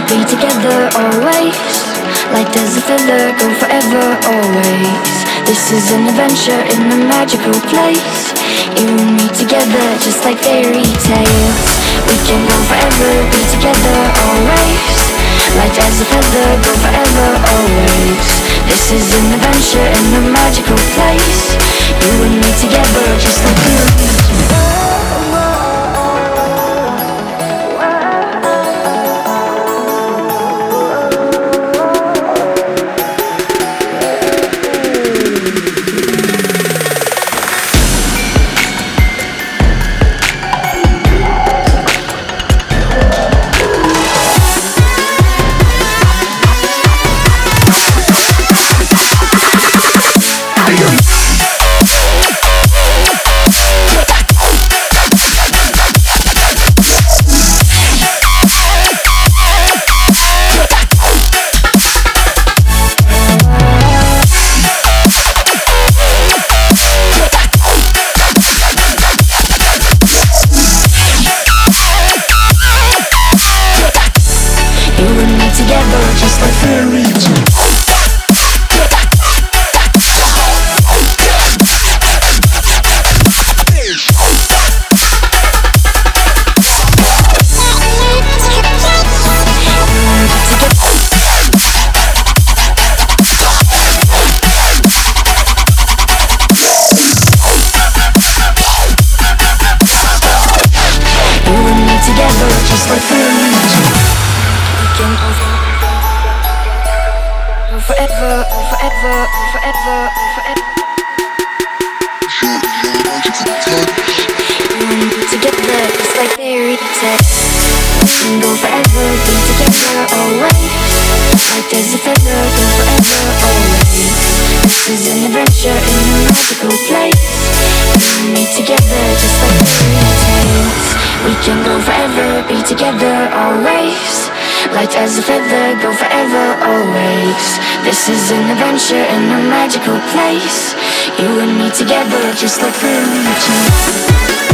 be together always. Light as a feather, go forever always. This is an adventure in a magical place. You and me together, just like fairy tales. We can go forever, be together always. Light as a feather, go forever always. This is an adventure in a magical place. You and me together, just like fairy tales. Just like fairy tales. Forever, forever, forever, forever. Together, just like fairy tales. We can go forever, be together always. Like there's a feather, go forever always. This is an adventure in a magical place. You and me together, just like fairy tales. We can go forever, be together always. Light as a feather, go forever always. This is an adventure in a magical place. You and me together, just like fairy tales.